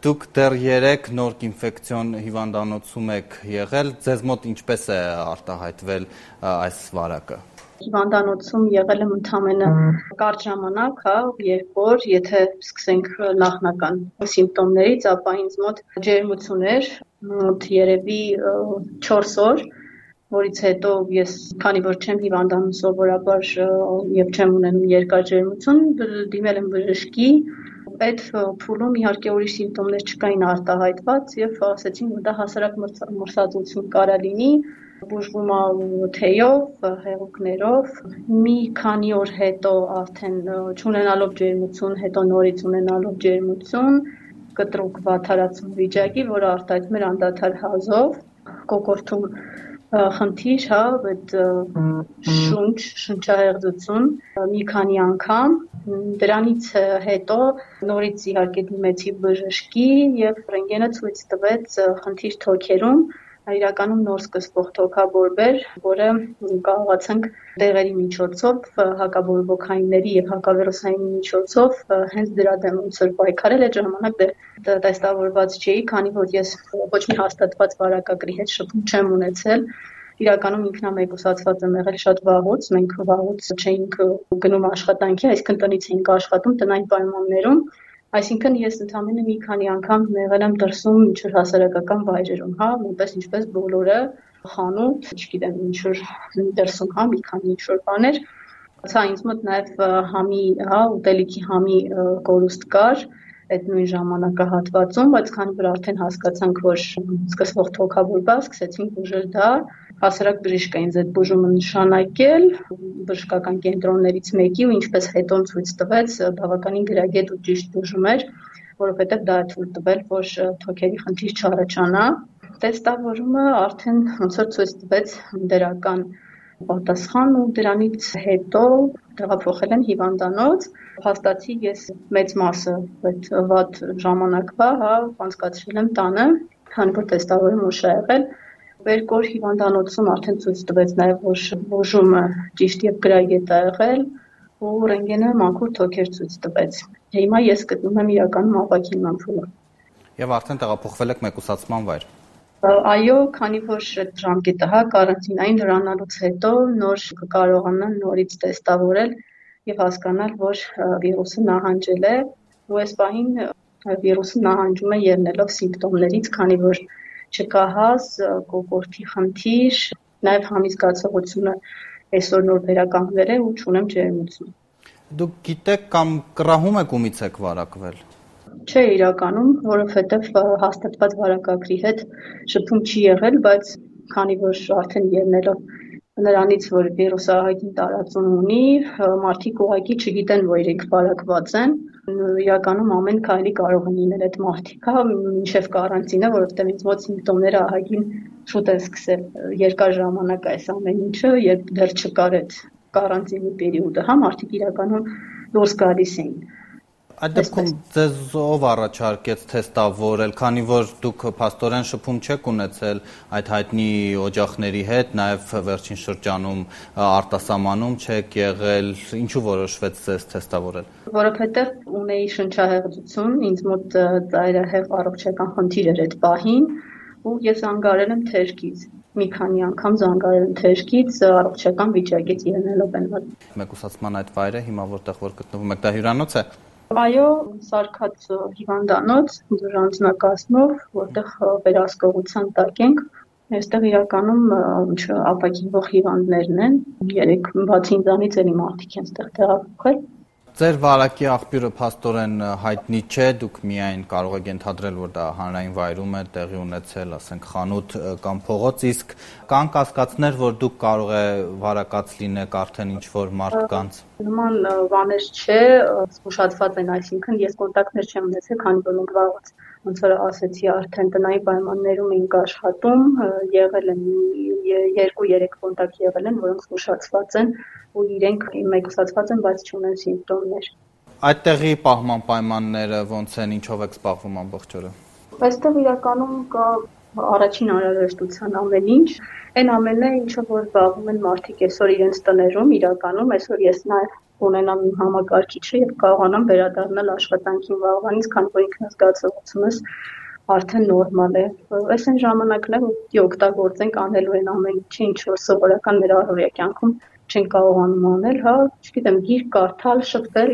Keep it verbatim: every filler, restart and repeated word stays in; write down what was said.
Դուք դեռ երեք նոր ինֆեկցիոն հիվանդանոցում եք եղել, ձեզ մոտ ինչպես է արտահայտվել այս վարակը։ Հիվանդանոցում եղել եմ ընդամենը կարճ ժամանակ, հա, երբ որ եթե սկսենք նախնական սիմպտոմներից, ապա ինձ մոտ ջերմություն էր, մոտ երևի չորս օր, որից հետո ես, քանի որ չեմ հիվանդանում սովորաբար եւ չեմ ունենում երկար ջերմություն, դիմել եմ բժշկի, այդ փուլում իհարկե ուրիշ սիմպտոմներ չկային արտահայտված եւ ասացին, որ դա հասարակ մրսածություն կարա լինի, բուժվում է թեյով, հեղուկներով, մի քանի օր հետո արդեն չունենալով ջերմություն, հետո նորից ունենալով ջերմություն, կտրուկ վատթարացում վիճակի, որը արտահայտվում էր անդադար հազով, կոկորդում խնդիր, հա, այդ շունչ, շնչահեղձություն մի քանի անգամ, դրանից հետո նորից իհարկե դիմեցի բժշկի եւ ռենտգենը ցույց տվեց խնդիր թոքերում, իրականում նոր սկսվող թոքաբորբեր, որը կարողացանք դեղերի միջոցով, հակաբորբոքայինների եւ հակավիրուսային միջոցով հենց դրա դեմ ոնց որ պայքարել, այդ ժամանակ տեստավորված չէի, քանի որ ես ոչ մի հաստատված վարակագրի հետ շփում չեմ ունեցել, իրականում ինքնամեկուսացված եմ եղել շատ վաղուց, մենք վաղուց չէինք գնում աշխատանքի, այսինքն տնից էինք աշխատում տնային պայմաններում, այսինքն ես ընդամենը մի քանի անգամ եղել եմ դրսում ինչ-որ հասարակական վայրերում, հա, նույնպես ինչպես բոլորը, խանութ, չգիտեմ, ինչ-որ դրսում, հա, մի քանի ինչ-որ բաներ, ցա ինձ մոտ նաև համի, հա, ուտելիքի համի կորուստ կար, այդ նույն ժամանակահատվածում, բայց քանի որ արդեն հասկացանք, որ սկսվող թոքաբորբը, սկսեցինք բուժել դա, հասարակ բժիշկը ինձ այդ բուժումը նշանակել, բժշկական կենտրոններից մեկի ու ինչպես հետո ցույց տվեց, բավականին գրագետ ու ճիշտ բուժում էր, որովհետև դա է թույլ տվել, որ թոքերի խնդիր չառաջանա։ Տեստավորումը արդեն ոնց որ ցույց տվեց դրական պատասխան ու դրանից հետո տեղափոխել են հիվանդանոց, փաստացի ես մեծ մասը այդ վատ ժամանակվա, հա, անցկացրել եմ տանը, քանի որ տեստավորում ուշ է եղել, երկու օր հիվանդանոցում արդեն ցույց տվեց նաև, որ բուժումը ճիշտ եւ գրագետ է եղել, ու ռենտգենը մաքուր թոքեր ցույց տվեց։ Հիմա ես գտնում եմ իրականում ապակինման փուլում։ Եվ արդեն տեղափոխվել եք մեկուսացման վայր։ Այո, քանի որ այդ ժամկետը, հա, կարանտինային լրանալուց հետո նոր կկարողանան նորից տեստավորել եւ հասկանալ, որ վիրուսը նահանջել է, ու այս պահին վիրուսը նահանջում է ելնելով սիմպտոմներից, քանի որ չկա հազ, կոկորդի խնդիր, նաեւ համի զգացողությունը այսօր նոր վերականգնել է ու չունեմ ջերմություն։ Դուք գիտեք կամ կռահում եք ումից եք վարակվել։ Չէ, իրականում, որովհետև հաստատված վարակագրի հետ շփում չի եղել, բայց քանի որ արդեն ելնելով նրանից, որ վիրուսը ահագին տարածում ունի, մարդիկ ուղղակի չգիտեն, որ իրենք վարակված են, իրականում ամեն քայլի կարող են լինել այդ մարդիկ, հա, մինչև կարանտինը, որովհետև ինձ մոտ սիմպտոմները ահագին շուտ են սկսել, երկար ժամանակ այս ամեն ինչը, երբ դեռ չկար այդ կարանտինի պերիոդը, հա, մարդիկ իրականում դուրս գալիս էին։ Այդ դեպքում ձեզ ով առաջարկեց թեստավորել, քանի որ դուք փաստորեն շփում չեք ունեցել այդ հայտնի օջախների հետ, նաև վերջին շրջանում արտասահմանում չեք եղել, ինչու որոշվեց ձեզ թեստավորել։ Որովհետև ունեի շնչահեղձություն, ինձ մոտ ծայրահեղ առողջական խնդիր էր այդ պահին, ու ես զանգարել եմ թեժկից։ Մի քանի անգամ զանգարել եմ թեժկից, առողջական վիճակից ելնելով են։ Մեկուսացման այդ վայրը հիմա որտեղ որ գտնվում եք, դա հյուրանոց է։ Այո, սարքած հիվանդանոց դժանձնակազմով, որտեղ վերահսկողության տակ ենք, այստեղ իրականում ապակինվող հիվանդներն են, երեք բացի ինձանից էլի մարդիկ են այստեղ տեղափոխել։ Ձեր վարակի աղբյուրը փաստորեն հայտնի չէ, դուք միայն կարող եք ենթադրել, որ դա հանրային վայրում է տեղի ունեցել, ասենք խանութ կամ փողոց, իսկ կան կասկածներ, որ դուք կարող է վարակած լինեք արդեն ինչ-որ մարդկանց։ Նման բաներ չէ, զգուշացված են, այսինքն ես կոնտակտներ չեմ ունեցել, քանի որ մենք վաղուց ոնց որ ասեցի, արդեն տնային պայմաններում ենք աշխատում, եղել են երկու-երեք կոնտակտ եղել են, որոնք զգուշացված են ու իրենք մեկուսացված են, բայց չունեն սիմպտոմներ։ Այդտեղի պահման պայմանները ոնց են, ինչով եք զբաղվում ամբողջ օրը։ Այստեղ իրականում կա առաջին անհրաժեշտության ամեն ինչ, այն ամենը, ինչով որ զբաղվում են մարդիկ այսօր իրենց տներում, իրականում այսօր ես նաև ունենամ իմ համակարգիչը եւ կարողանամ վերադառնալ աշխատանքին վաղվանից, քանի որ ինքնազգացողությունս արդեն նորմալ է։ Այս այն ժամանակն է, որ օգտագործենք անելու են ամեն ինչը, ինչ որ սովորական մեր առօրյա կյանքում չեն կարողանում անել, հա, չգիտեմ, գիրք կարդալ, շփվել,